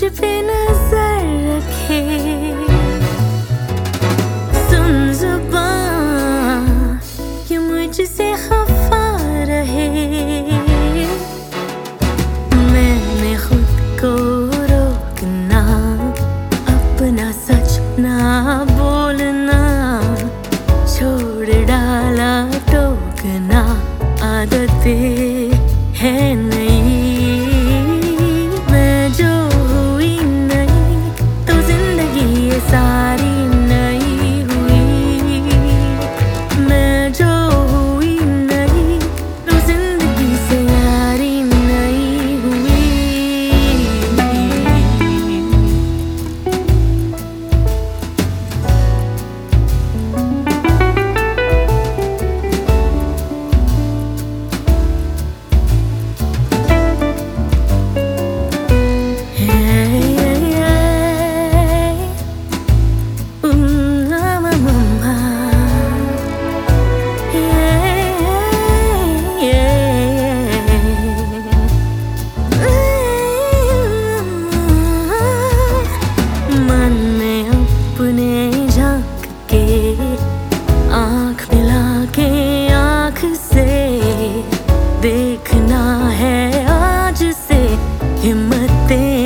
पे नजर रखे, सुन जुबान कि मुझसे खफा रहे। मैंने खुद को रोकना, अपना सच ना बोलना छोड़ डाला, टोकना आदत है नहीं। मैं जो हुई नहीं तो जिंदगी ये सारी नहीं हुई। मैं जो हुई नहीं तो जिंदगी से यारी नहीं हुई। आँख मिला के आँख से देखना है आज से, हिम्मतें